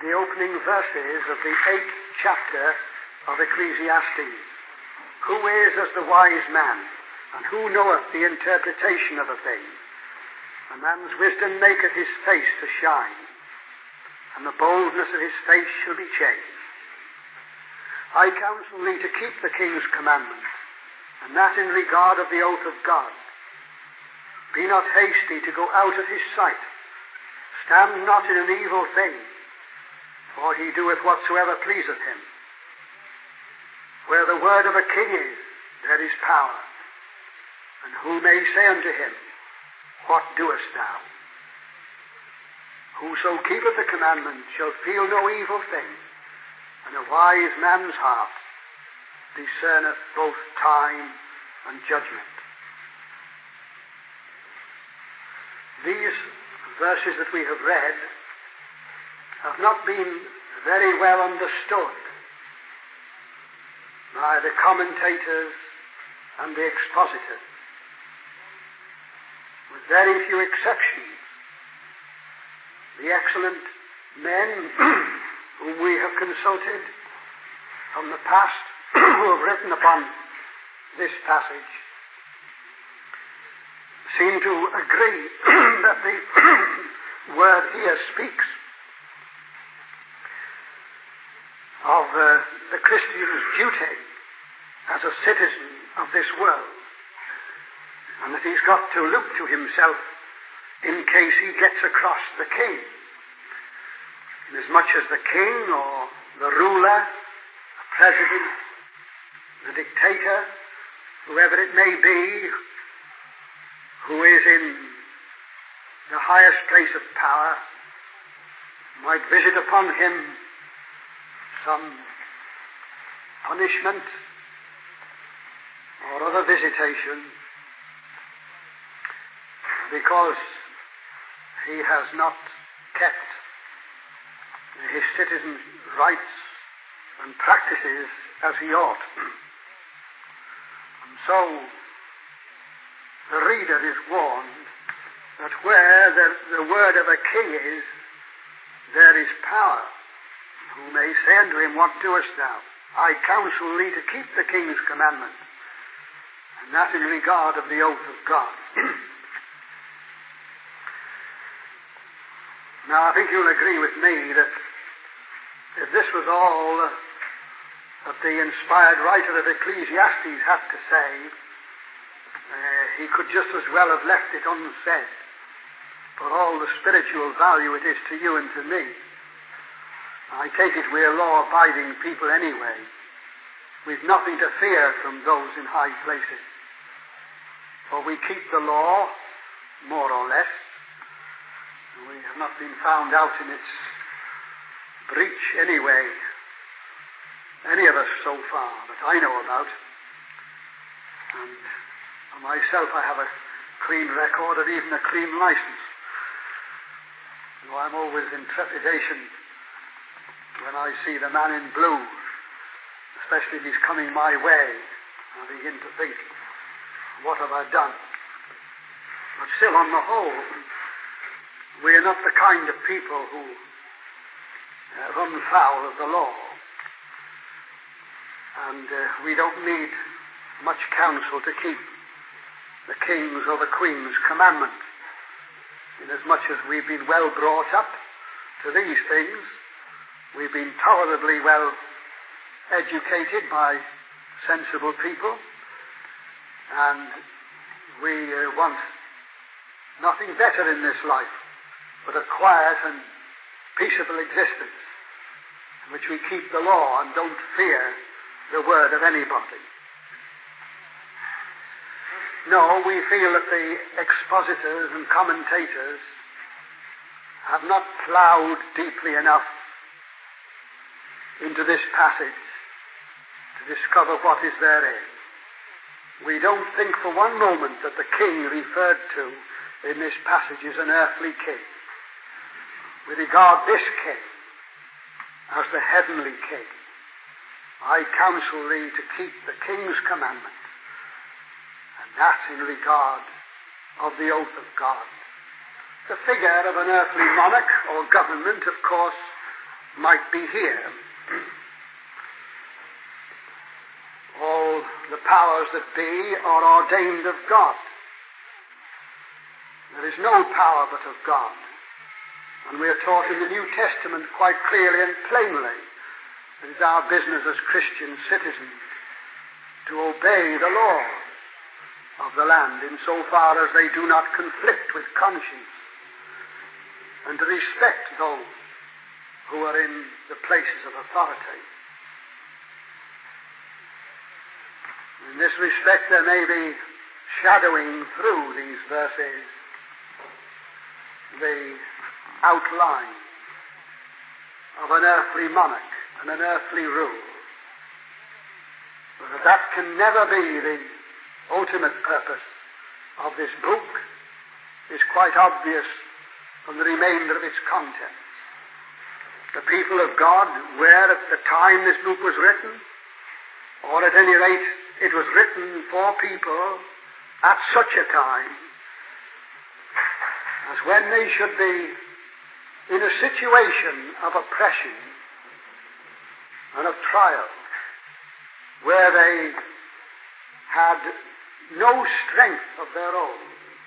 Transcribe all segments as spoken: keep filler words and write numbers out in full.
the opening verses of the eighth chapter of Ecclesiastes. Who is as the wise man, and who knoweth the interpretation of a thing? A man's wisdom maketh his face to shine, and the boldness of his face shall be changed. I counsel thee to keep the king's commandments, and that in regard of the oath of God. Be not hasty to go out of his sight. Stand not in an evil thing, for he doeth whatsoever pleaseth him. Where the word of a king is, there is power. And who may say unto him, What doest thou? Whoso keepeth the commandment shall feel no evil thing, and a wise man's heart discerneth both time and judgment. These verses that we have read have not been very well understood by the commentators and the expositors. With very few exceptions, the excellent men whom we have consulted from the past who have written upon this passage seem to agree that the word here speaks of uh, the Christian's duty as a citizen of this world, and that he's got to look to himself in case he gets across the king. Inasmuch as the king or the ruler, the president, the dictator, whoever it may be, who is in the highest place of power, might visit upon him some punishment or other visitation because he has not kept his citizens' rights and practices as he ought. And so the reader is warned that where the, the word of a king is, there is power. Who may say unto him, What doest thou? I counsel thee to keep the king's commandment, and that in regard of the oath of God. Now, I think you'll agree with me that if this was all that the inspired writer of Ecclesiastes had to say, uh, he could just as well have left it unsaid, for all the spiritual value it is to you and to me. I take it we're law-abiding people anyway. We've nothing to fear from those in high places. For we keep the law, more or less. We have not been found out in its breach anyway, any of us so far, that I know about. And for myself, I have a clean record and even a clean license. Though I'm always in trepidation when I see the man in blue, especially if he's coming my way, I begin to think, what have I done? But still, on the whole, we are not the kind of people who uh, run foul of the law. And uh, we don't need much counsel to keep the king's or the queen's commandment. Inasmuch as we've been well brought up to these things, we've been tolerably well educated by sensible people, and we uh, want nothing better in this life but a quiet and peaceable existence in which we keep the law and don't fear the word of anybody. No, we feel that the expositors and commentators have not ploughed deeply enough into this passage to discover what is therein. We don't think for one moment that the king referred to in this passage is an earthly king. We regard this king as the heavenly king. I counsel thee to keep the king's commandment, and that in regard of the oath of God. The figure of an earthly monarch or government, of course, might be here. All the powers that be are ordained of God. There is no power but of God. And we are taught in the New Testament quite clearly and plainly that it is our business as Christian citizens to obey the law of the land insofar as they do not conflict with conscience, and to respect those who are in the places of authority. In this respect, there may be shadowing through these verses the outline of an earthly monarch and an earthly rule. But that can never be the ultimate purpose of this book, is quite obvious from the remainder of its contents. The people of God were at the time this book was written, or at any rate it was written for people at such a time as when they should be in a situation of oppression and of trial, where they had no strength of their own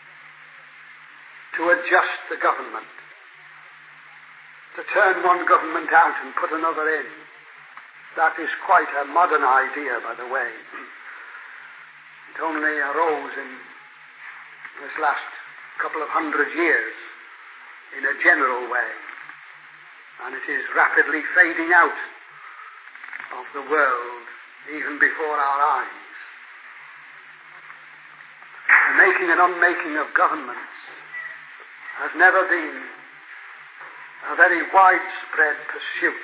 to adjust the government, to turn one government out and put another in. That is quite a modern idea, by the way. It only arose in this last couple of hundred years in a general way, and it is rapidly fading out of the world even before our eyes. The making and unmaking of governments has never been a very widespread pursuit.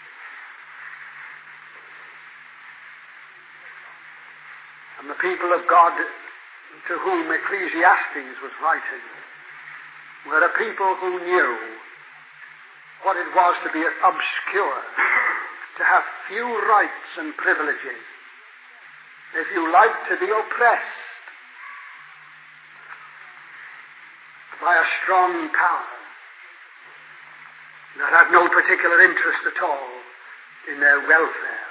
And the people of God to whom Ecclesiastes was writing were a people who knew what it was to be obscure, to have few rights and privileges, if you like, to be oppressed by a strong power that had no particular interest at all in their welfare.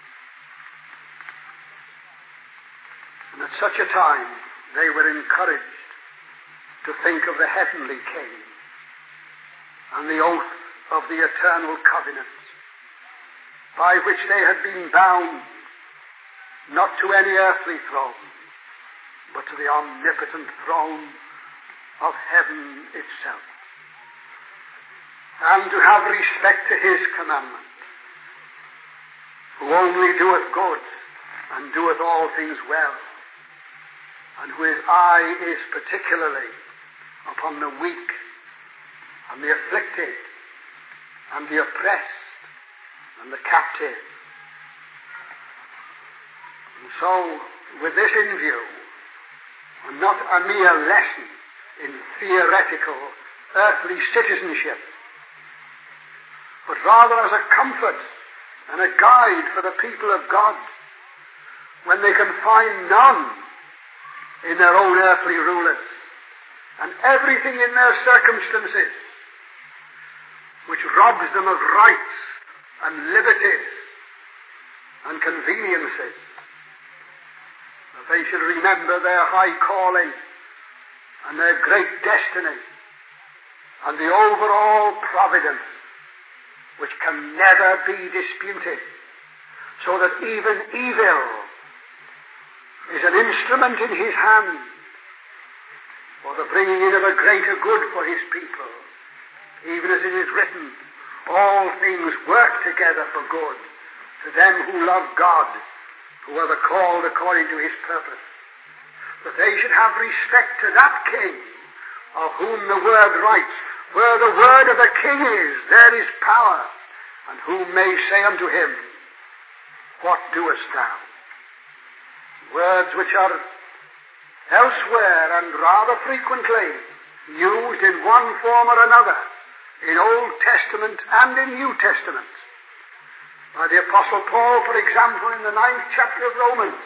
And at such a time, they were encouraged to think of the heavenly King and the oath of the eternal covenant by which they had been bound not to any earthly throne, but to the omnipotent throne of heaven itself, and to have respect to his commandment, who only doeth good and doeth all things well, and whose eye is particularly upon the weak and the afflicted and the oppressed and the captive. And so, with this in view, and not a mere lesson in theoretical earthly citizenship, but rather as a comfort and a guide for the people of God when they can find none in their own earthly rulers, and everything in their circumstances which robs them of rights and liberties and conveniences, that they should remember their high calling and their great destiny and the overall providence which can never be disputed, so that even evil is an instrument in his hand for the bringing in of a greater good for his people, even as it is written, all things work together for good to them who love God, who are the called according to his purpose. That they should have respect to that King of whom the word writes, where the word of the King is, there is power, and who may say unto him, what doest thou? Words which are elsewhere and rather frequently used in one form or another in Old Testament and in New Testament. By the Apostle Paul, for example, in the ninth chapter of Romans.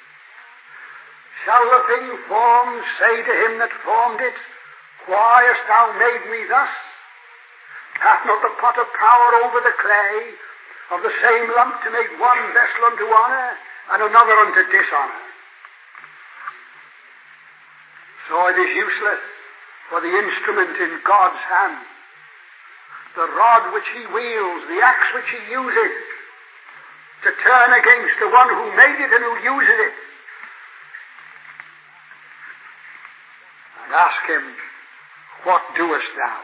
Shall the thing formed say to him that formed it, why hast thou made me thus? Hath not the potter power over the clay of the same lump to make one vessel unto honour and another unto dishonour? So it is useless for the instrument in God's hand, the rod which he wields, the axe which he uses, to turn against the one who made it and who uses it, and ask him, what doest thou?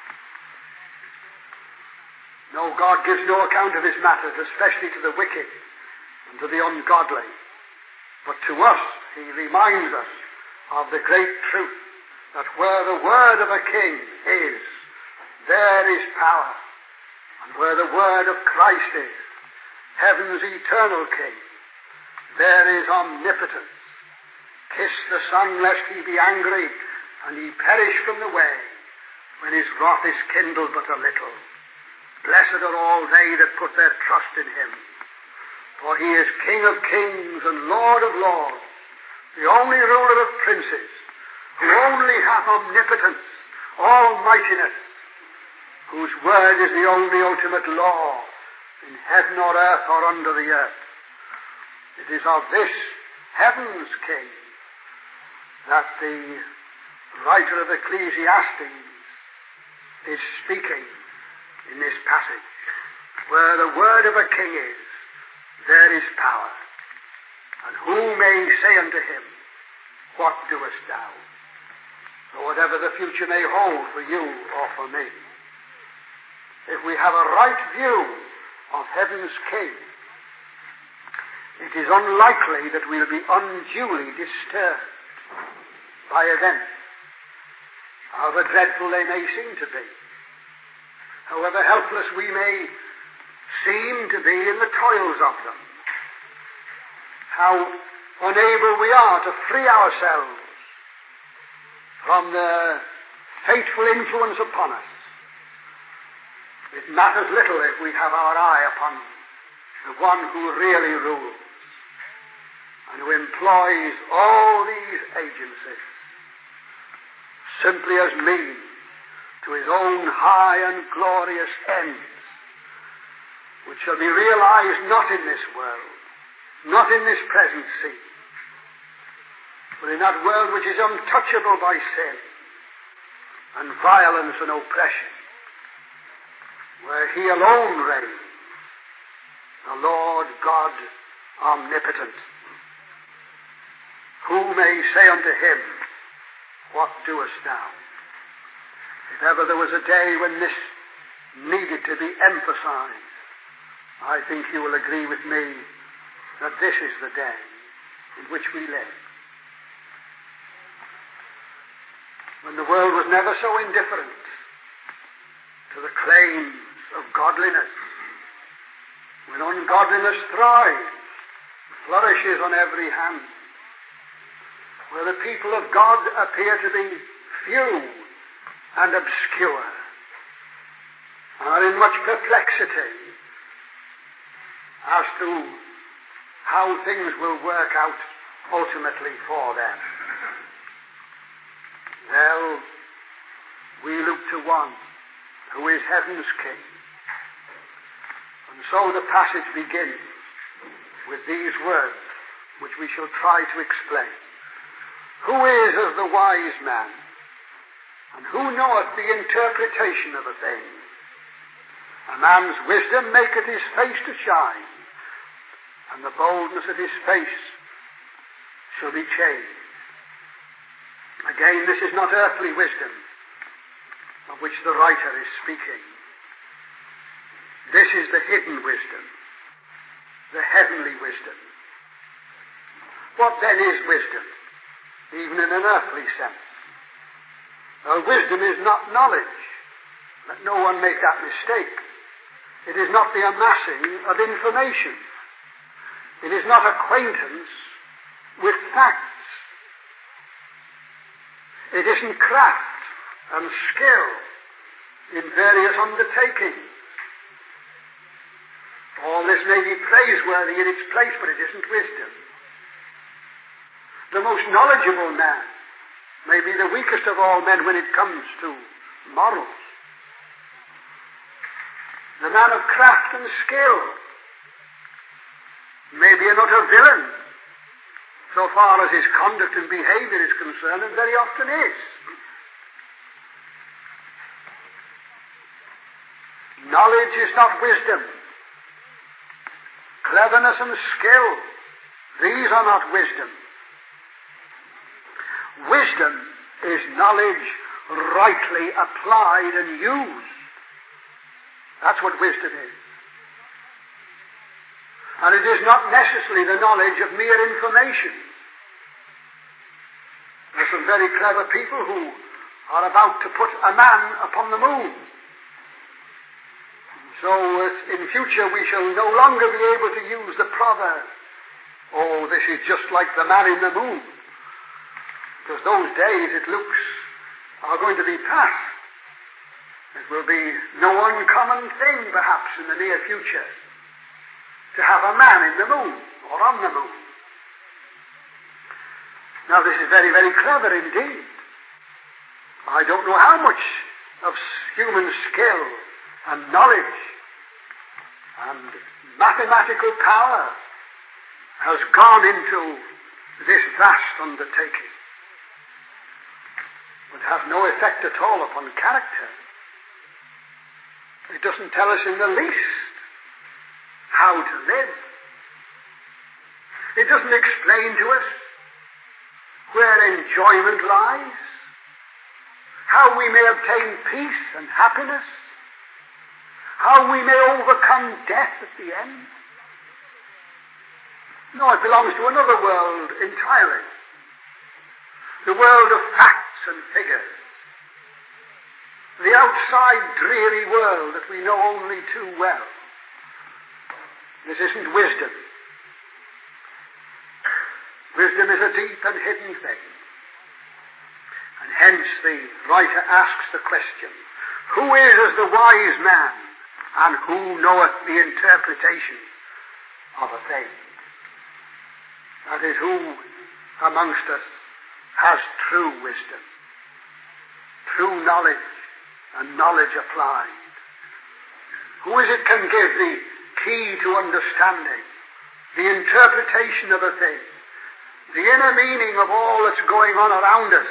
No, God gives no account of his matters, especially to the wicked and to the ungodly. But to us, he reminds us of the great truth that where the word of a king is, there is power. And where the word of Christ is, heaven's eternal king, there is omnipotence. Kiss the Son, lest he be angry, and he perish from the way, when his wrath is kindled but a little. Blessed are all they that put their trust in him. For he is King of kings and Lord of lords, the only ruler of princes, who only hath omnipotence, almightiness, whose word is the only ultimate law in heaven or earth or under the earth. It is of this heaven's king that the writer of Ecclesiastes is speaking in this passage. Where the word of a king is, there is power. And who may say unto him, what doest thou? Or whatever the future may hold for you or for me. If we have a right view of heaven's king, it is unlikely that we'll be unduly disturbed by events, however dreadful they may seem to be, however helpless we may seem to be in the toils of them, how unable we are to free ourselves from the fateful influence upon us. It matters little if we have our eye upon the one who really rules and who employs all these agencies simply as means to his own high and glorious ends, which shall be realized not in this world, not in this present scene, but in that world which is untouchable by sin and violence and oppression, where he alone reigns, the Lord God omnipotent. Who may say unto him, what doest thou? If ever there was a day when this needed to be emphasized, I think you will agree with me that this is the day in which we live. When the world was never so indifferent to the claims of godliness, when ungodliness thrives, flourishes on every hand, where the people of God appear to be few and obscure, and are in much perplexity as to how things will work out ultimately for them. Well, we look to one who is heaven's king. And so the passage begins with these words, which we shall try to explain. Who is as the wise man, and who knoweth the interpretation of a thing? A man's wisdom maketh his face to shine, and the boldness of his face shall be changed. Again, this is not earthly wisdom of which the writer is speaking. This is the hidden wisdom, the heavenly wisdom. What then is wisdom, even in an earthly sense? Well, wisdom is not knowledge. Let no one make that mistake. It is not the amassing of information. It is not acquaintance with facts. It isn't craft and skill in various undertakings. All this may be praiseworthy in its place, but it isn't wisdom. The most knowledgeable man may be the weakest of all men when it comes to morals. the man of craft and skill, may be an utter villain, so far as his conduct and behavior is concerned, and very often is. Knowledge is not wisdom. Cleverness and skill, these are not wisdom. Wisdom is knowledge rightly applied and used. That's what wisdom is. And it is not necessarily the knowledge of mere information. There are some very clever people who are about to put a man upon the moon. So uh, in future we shall no longer be able to use the proverb, oh, this is just like the man in the moon. Because those days, it looks, are going to be past. It will be no uncommon thing, perhaps, in the near future, to have a man in the moon, or on the moon. Now, this is very, very clever indeed. I don't know how much of human skill and knowledge and mathematical power has gone into this vast undertaking. It would have no effect at all upon character. It doesn't tell us in the least how to live. It doesn't explain to us where enjoyment lies, how we may obtain peace and happiness, how we may overcome death at the end. No, it belongs to another world entirely. The world of facts and figures. The outside dreary world that we know only too well. This isn't wisdom. Wisdom is a deep and hidden thing. And hence the writer asks the question, who is as the wise man, and who knoweth the interpretation of a thing? That is, who amongst us has true wisdom, true knowledge, and knowledge applied? Who is it can give the key to understanding, the interpretation of a thing, the inner meaning of all that's going on around us?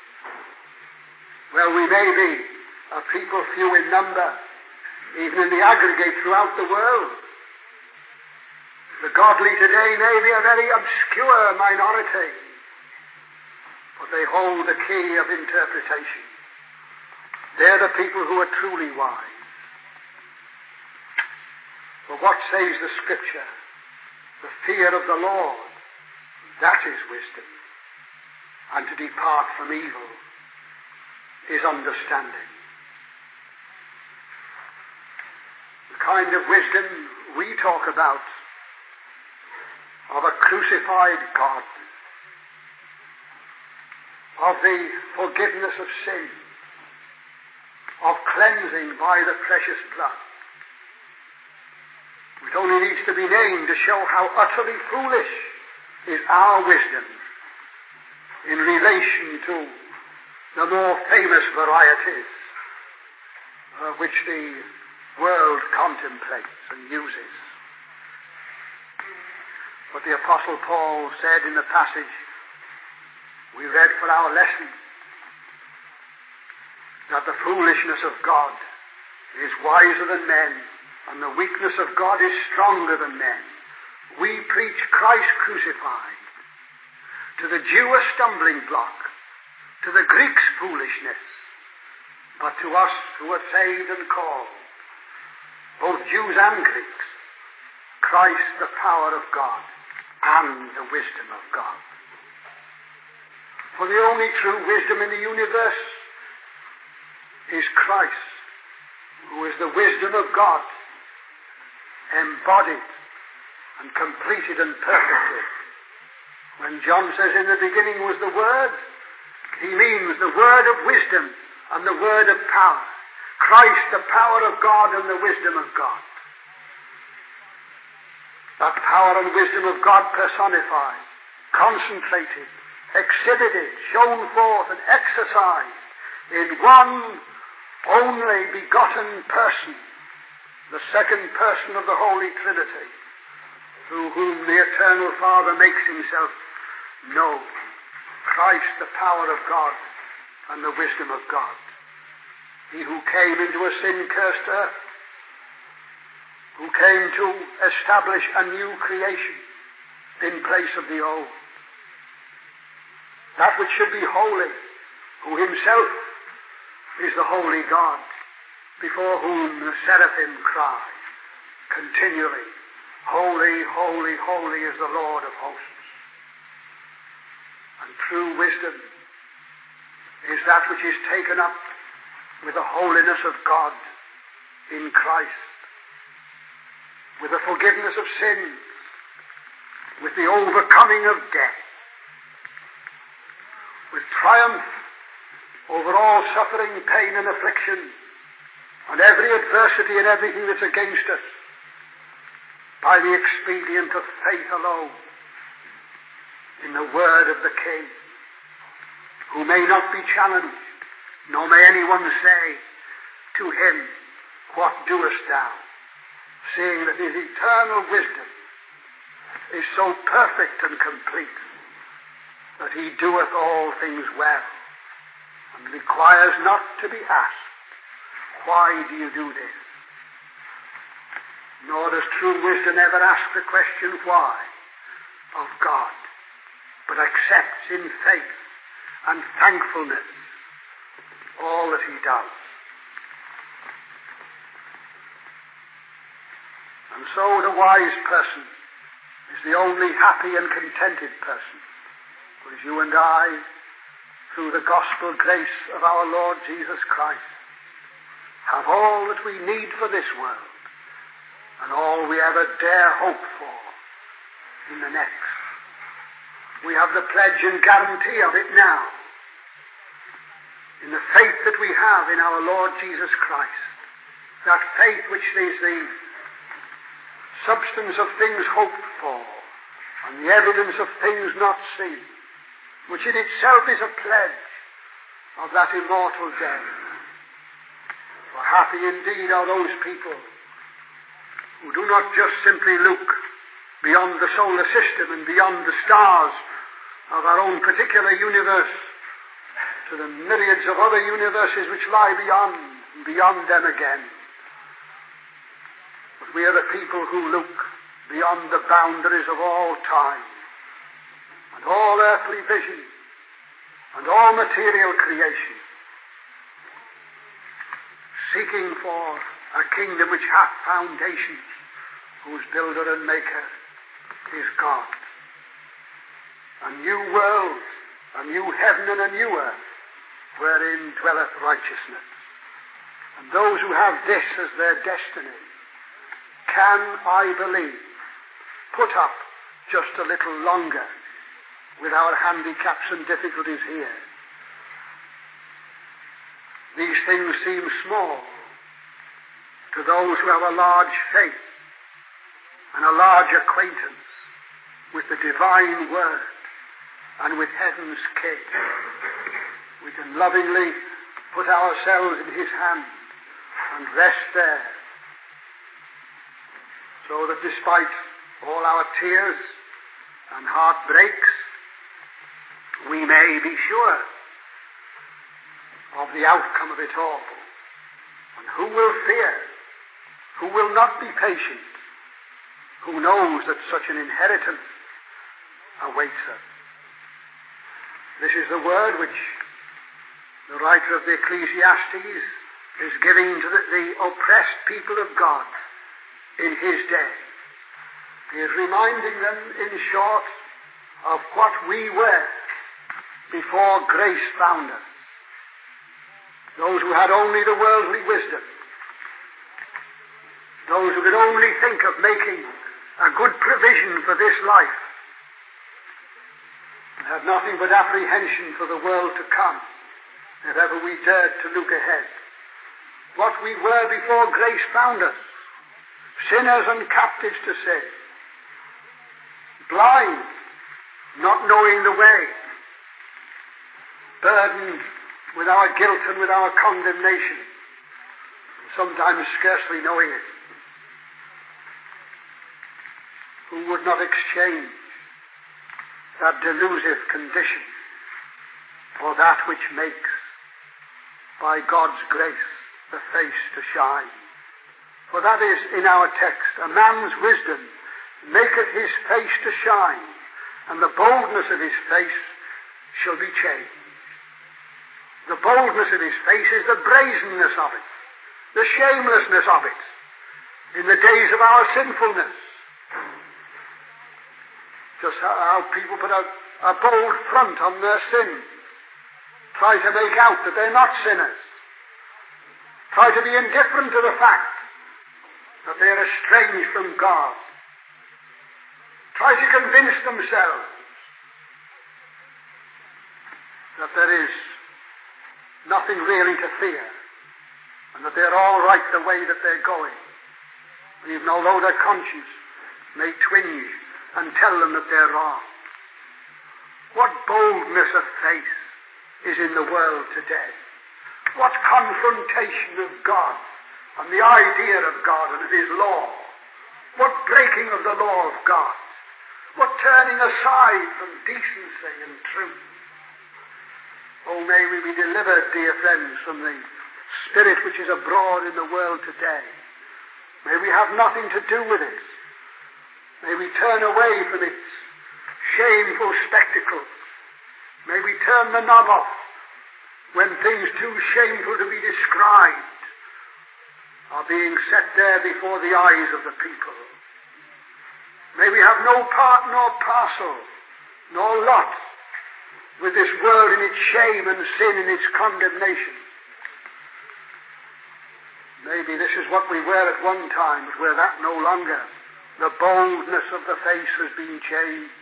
Well, we may be a people few in number, even in the aggregate throughout the world. The godly today may be a very obscure minority, but they hold the key of interpretation. They're the people who are truly wise. But what says the Scripture? The fear of the Lord, that is wisdom. And to depart from evil is understanding. The kind of wisdom we talk about, of a crucified God, of the forgiveness of sin, of cleansing by the precious blood. It only needs to be named to show how utterly foolish is our wisdom in relation to the more famous varieties uh, which the world contemplates and uses. But the Apostle Paul said in the passage we read for our lesson that the foolishness of God is wiser than men, and the weakness of God is stronger than men. We preach Christ crucified, to the Jew a stumbling block, to the Greeks foolishness, but to us who are saved and called, both Jews and Greeks, Christ the power of God and the wisdom of God. For the only true wisdom in the universe is Christ, who is the wisdom of God, embodied and completed and perfected. When John says in the beginning was the Word, he means the Word of wisdom and the Word of power. Christ, the power of God and the wisdom of God. That power and wisdom of God personified, concentrated, exhibited, shown forth and exercised in one only begotten person, the second person of the Holy Trinity, through whom the Eternal Father makes himself known. Christ, the power of God and the wisdom of God. He who came into a sin-cursed earth, who came to establish a new creation in place of the old. That which should be holy, who himself is the holy God, before whom the seraphim cry continually, Holy, holy, holy is the Lord of hosts. And true wisdom is that which is taken up with the holiness of God in Christ, with the forgiveness of sins, with the overcoming of death, with triumph over all suffering, pain, and affliction, and every adversity and everything that's against us, by the expedient of faith alone, in the word of the King, who may not be challenged, nor may anyone say to him, What doest thou? Seeing that his eternal wisdom is so perfect and complete, that he doeth all things well, and requires not to be asked, Why do you do this? Nor does true wisdom ever ask the question, Why? Of God, but accepts in faith and thankfulness all that he does. And so the wise person is the only happy and contented person, whereas you and I, through the gospel grace of our Lord Jesus Christ, have all that we need for this world, and all we ever dare hope for in the next. We have the pledge and guarantee of it now, in the faith that we have in our Lord Jesus Christ, that faith which is the substance of things hoped for, and the evidence of things not seen, which in itself is a pledge of that immortal day. For happy indeed are those people who do not just simply look beyond the solar system and beyond the stars of our own particular universe to the myriads of other universes which lie beyond and beyond them again. But we are the people who look beyond the boundaries of all time and all earthly vision and all material creation, seeking for a kingdom which hath foundations, whose builder and maker is God. A new world, a new heaven and a new earth, wherein dwelleth righteousness. And those who have this as their destiny can, I believe, put up just a little longer with our handicaps and difficulties here. These things seem small to those who have a large faith and a large acquaintance with the divine word and with heaven's King. We can lovingly put ourselves in his hand and rest there, so that despite all our tears and heartbreaks, we may be sure of the outcome of it all. And who will fear? Who will not be patient? Who knows that such an inheritance awaits us? This is the word which the writer of the Ecclesiastes is giving to the, the oppressed people of God in his day. He is reminding them, in short, of what we were before grace found us. Those who had only the worldly wisdom, those who could only think of making a good provision for this life, and had nothing but apprehension for the world to come, if ever we dared to look ahead. What we were before grace found us, sinners and captives to sin, blind, not knowing the way, burdened with our guilt and with our condemnation, sometimes scarcely knowing it. who would not exchange that delusive condition for that which makes, by God's grace, the face to shine. For that is in our text, a man's wisdom maketh his face to shine, and the boldness of his face shall be changed. The boldness of his face is the brazenness of it, the shamelessness of it, in the days of our sinfulness. Just how people put a, a bold front on their sin, try to make out that they're not sinners, try to be indifferent to the fact that they're estranged from God, try to convince themselves that there is nothing really to fear, and that they're all right the way that they're going, even although their conscience may twinge and tell them that they're wrong. What boldness of face is in the world today. What confrontation of God and the idea of God and of His law. What breaking of the law of God. What turning aside from decency and truth. Oh, may we be delivered, dear friends, from the spirit which is abroad in the world today. May we have nothing to do with it. May we turn away from its shameful spectacles. May we turn the knob off when things too shameful to be described are being set there before the eyes of the people. May we have no part nor parcel nor lot with this world in its shame and sin and its condemnation. Maybe this is what we were at one time, but we're that no longer. The boldness of the face has been changed.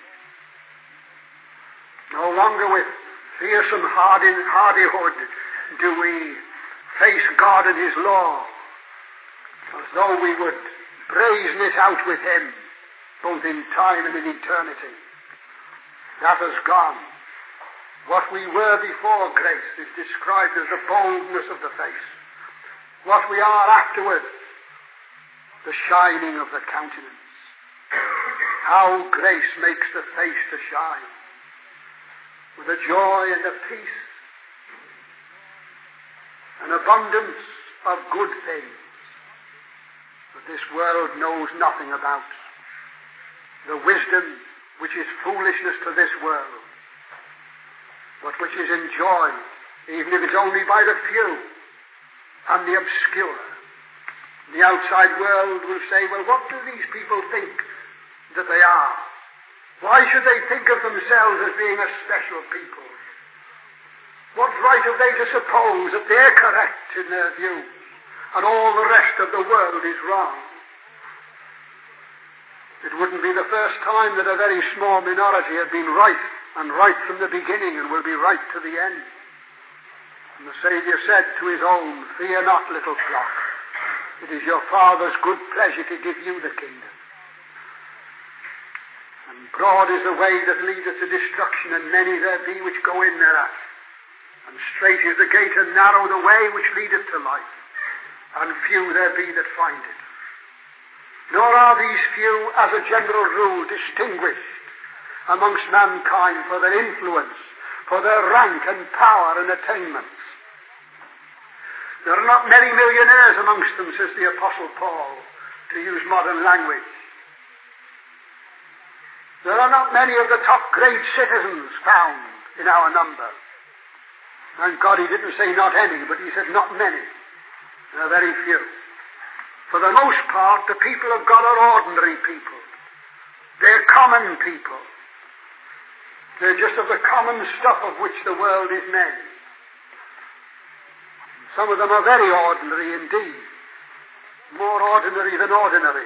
No longer with fearsome hardi- hardihood do we face God and His law, as though we would brazen it out with Him, both in time and in eternity. That has gone. What we were before grace is described as the boldness of the face. What we are afterwards, the shining of the countenance. How grace makes the face to shine with a joy and a peace, an abundance of good things that this world knows nothing about. The wisdom which is foolishness to this world, but which is enjoyed, even if it's only by the few and the obscure. The outside world will say, well, what do these people think that they are? Why should they think of themselves as being a special people? What right have they to suppose that they're correct in their views and all the rest of the world is wrong? It wouldn't be the first time that a very small minority had been right, and right from the beginning, and will be right to the end. And the Saviour said to His own, "Fear not, little flock. It is your Father's good pleasure to give you the kingdom. And broad is the way that leadeth to destruction, and many there be which go in thereat. And strait is the gate, and narrow the way which leadeth to life, and few there be that find it. Nor are these few, as a general rule, distinguished amongst mankind for their influence, for their rank and power and attainments. There are not many millionaires amongst them," says the Apostle Paul, to use modern language. There are not many of the top grade citizens found in our number. Thank God he didn't say not any, but he said not many. There are very few. For the most part, the people of God are ordinary people. They're common people. They're just of the common stuff of which the world is made. Some of them are very ordinary indeed. More ordinary than ordinary.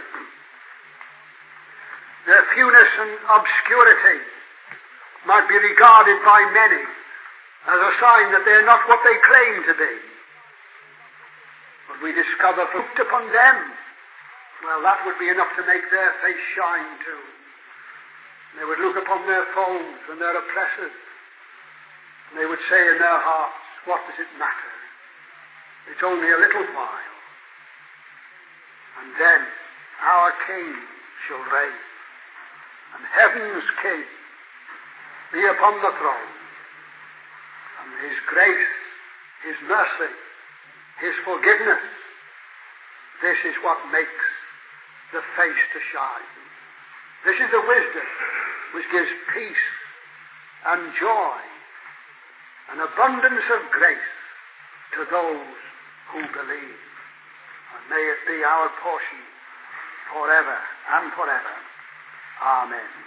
Their fewness and obscurity might be regarded by many as a sign that they're not what they claim to be. But we discover looked upon them, well, that would be enough to make their face shine too. They would look upon their foes and their oppressors, and they would say in their hearts, what does it matter? It's only a little while, and then our King shall reign. and heaven's King be upon the throne. And His grace, His mercy, His forgiveness, this is what makes the face to shine. This is the wisdom which gives peace and joy and abundance of grace to those who believe. And may it be our portion forever and forever. Amen.